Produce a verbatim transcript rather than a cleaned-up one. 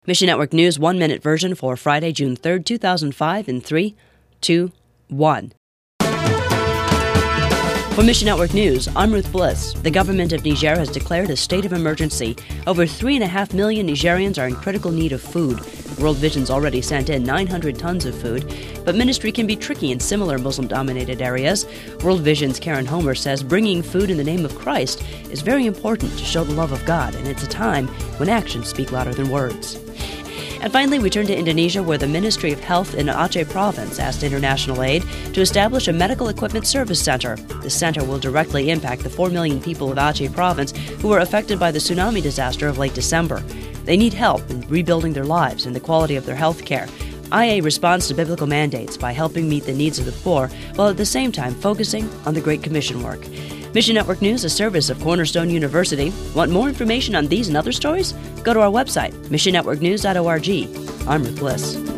Mission Network News one-minute version for Friday, June third, two thousand five in three, two, one. For Mission Network News, I'm Ruth Bliss. The government of Niger has declared a state of emergency. Over three and a half million Nigerians are in critical need of food. World Vision's already sent in nine hundred tons of food, but ministry can be tricky in similar Muslim-dominated areas. World Vision's Karen Homer says bringing food in the name of Christ is very important to show the love of God, and it's a time when actions speak louder than words. And finally, we turn to Indonesia, where the Ministry of Health in Aceh Province asked international aid to establish a medical equipment service center. The center will directly impact the four million people of Aceh Province who were affected by the tsunami disaster of late December. They need help in rebuilding their lives and the quality of their health care. I A responds to biblical mandates by helping meet the needs of the poor, while at the same time focusing on the Great Commission work. Mission Network News, a service of Cornerstone University. Want more information on these and other stories? Go to our website, mission network news dot org. I'm Ruth Bliss.